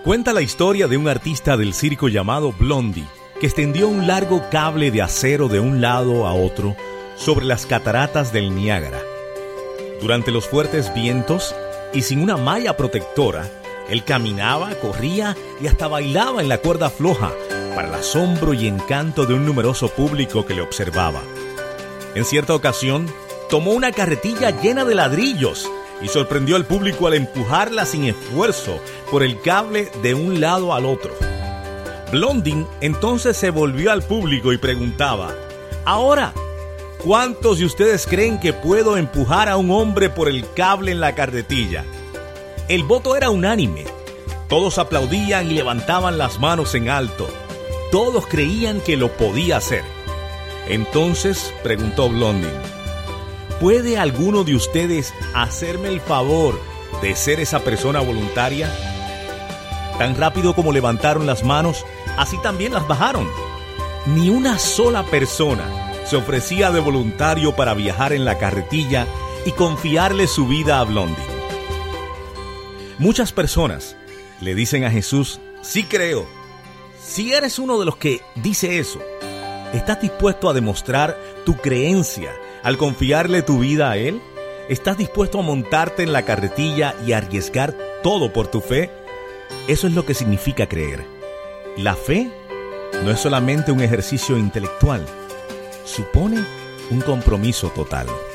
Cuenta la historia de un artista del circo llamado Blondie, que extendió un largo cable de acero de un lado a otro sobre las cataratas del Niágara. Durante los fuertes vientos y sin una malla protectora, él caminaba, corría y hasta bailaba en la cuerda floja para el asombro y encanto de un numeroso público que le observaba. En cierta ocasión, tomó una carretilla llena de ladrillos y sorprendió al público al empujarla sin esfuerzo por el cable de un lado al otro. Blondie entonces se volvió al público y preguntaba: «Ahora, ¿cuántos de ustedes creen que puedo empujar a un hombre por el cable en la carretilla?». El voto era unánime. Todos aplaudían y levantaban las manos en alto. Todos creían que lo podía hacer. Entonces preguntó Blondie: ¿puede alguno de ustedes hacerme el favor de ser esa persona voluntaria? Tan rápido como levantaron las manos, así también las bajaron. Ni una sola persona se ofrecía de voluntario para viajar en la carretilla y confiarle su vida a Blondie. Muchas personas le dicen a Jesús: «Sí creo». Si eres uno de los que dice eso, ¿estás dispuesto a demostrar tu creencia al confiarle tu vida a Él? ¿Estás dispuesto a montarte en la carretilla y arriesgar todo por tu fe? Eso es lo que significa creer. La fe no es solamente un ejercicio intelectual, supone un compromiso total.